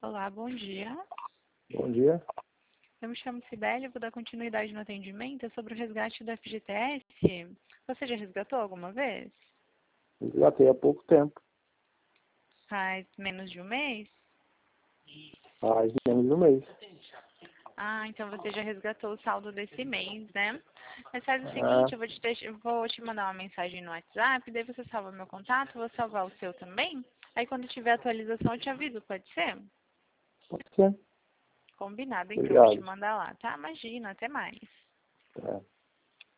Olá, bom dia. Bom dia. Eu me chamo Cibele, vou dar continuidade no atendimento. É sobre o resgate do FGTS. Você já resgatou alguma vez? Resgatei há pouco tempo. Faz menos de um mês? Faz menos de um mês. Ah, então você já resgatou o saldo desse mês, né? Mas faz o Ah, seguinte, eu vou te mandar uma mensagem no WhatsApp, daí você salva meu contato, vou salvar o seu também. Aí quando tiver atualização eu te aviso, pode ser? pode ser. Combinado, então, vou te Obrigado. mandar lá, tá? Imagina, até mais. É.